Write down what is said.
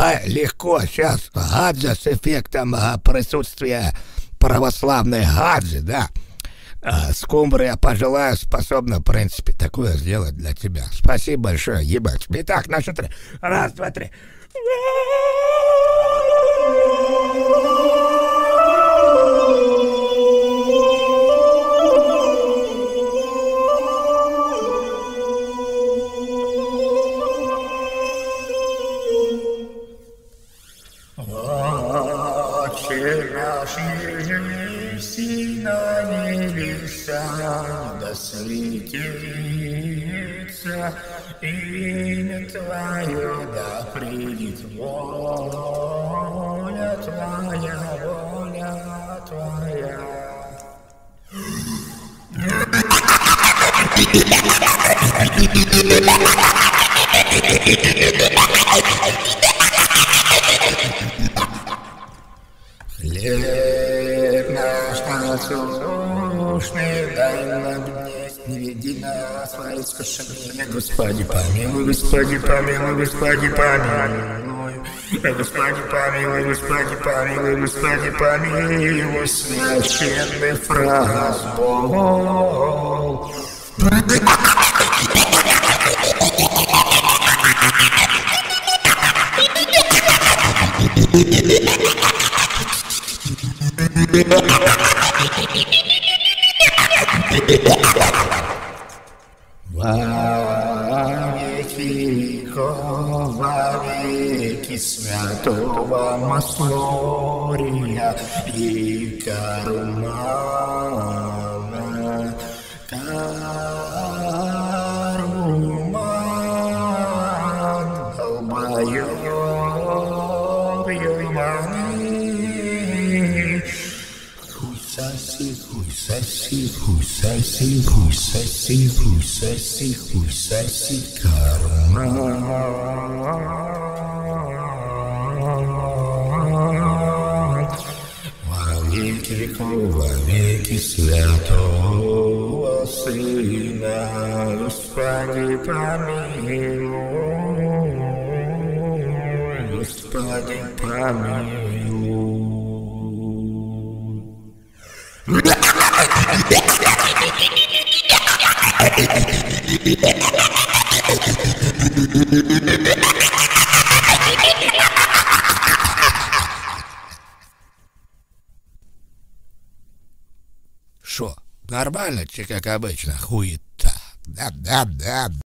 легко сейчас гаджет с эффектом присутствия православной гаджи, да. Скумбрия, пожелаю, способна, в принципе, такое сделать для тебя. Спасибо большое, ебать. Итак, на счет 3. Раз, два, три. Отче наш, еси на небесах, да светится имя Твое, да придет воля Твоя, воля Твоя. Хлеб наш насущный дай нам днесь, не веди нас во искушение, Господи помилуй, Господи помилуй, Господи помилуй, Господи помилуй, Господи помилуй, Господи помилуй, священный фраз Бог. Во веки веков, во веки святого Маслория и Карумана, Каруман, долбоёб, ёйманы. Хуй соси, хуй соси, хуй соси, хуй соси, хуй соси, хуй соси, Каруман. Во веки веков, во веки святого Сына, Господи помилуй, Господи помилуй. Шо, нормально, чи как обычно, хуета? Да.